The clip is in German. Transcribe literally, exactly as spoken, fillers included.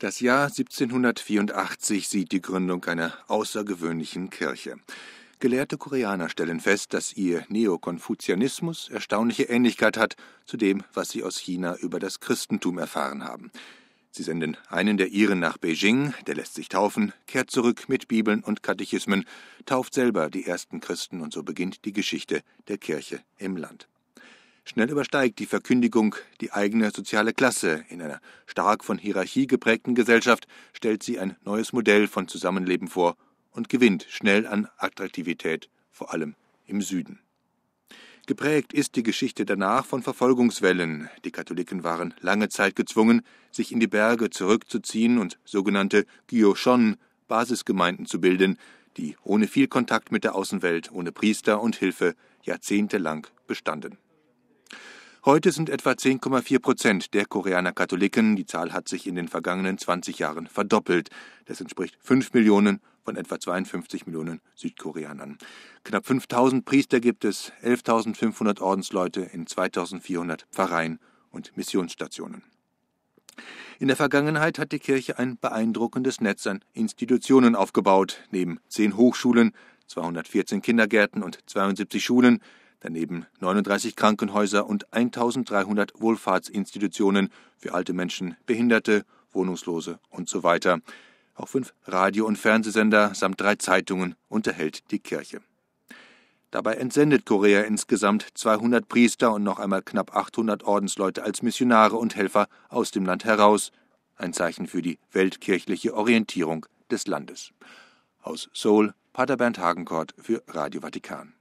Das Jahr siebzehnhundertvierundachtzig sieht die Gründung einer außergewöhnlichen Kirche. Gelehrte Koreaner stellen fest, dass ihr Neokonfuzianismus erstaunliche Ähnlichkeit hat zu dem, was sie aus China über das Christentum erfahren haben. Sie senden einen der Iren nach Beijing, der lässt sich taufen, kehrt zurück mit Bibeln und Katechismen, tauft selber die ersten Christen und so beginnt die Geschichte der Kirche im Land. Schnell übersteigt die Verkündigung die eigene soziale Klasse. In einer stark von Hierarchie geprägten Gesellschaft stellt sie ein neues Modell von Zusammenleben vor und gewinnt schnell an Attraktivität, vor allem im Süden. Geprägt ist die Geschichte danach von Verfolgungswellen. Die Katholiken waren lange Zeit gezwungen, sich in die Berge zurückzuziehen und sogenannte Gyoshon, Basisgemeinden zu bilden, die ohne viel Kontakt mit der Außenwelt, ohne Priester und Hilfe jahrzehntelang bestanden. Heute sind etwa zehn Komma vier Prozent der Koreaner Katholiken. Die Zahl hat sich in den vergangenen zwanzig Jahren verdoppelt. Das entspricht fünf Millionen von etwa zweiundfünfzig Millionen Südkoreanern. Knapp fünftausend Priester gibt es, elftausendfünfhundert Ordensleute in zweitausendvierhundert Pfarreien und Missionsstationen. In der Vergangenheit hat die Kirche ein beeindruckendes Netz an Institutionen aufgebaut. Neben zehn Hochschulen, zweihundertvierzehn Kindergärten und zweiundsiebzig Schulen, daneben neununddreißig Krankenhäuser und eintausenddreihundert Wohlfahrtsinstitutionen für alte Menschen, Behinderte, Wohnungslose und so weiter. Auch fünf Radio- und Fernsehsender samt drei Zeitungen unterhält die Kirche. Dabei entsendet Korea insgesamt zweihundert Priester und noch einmal knapp achthundert Ordensleute als Missionare und Helfer aus dem Land heraus. Ein Zeichen für die weltkirchliche Orientierung des Landes. Aus Seoul, Pater Bernd Hagenkort für Radio Vatikan.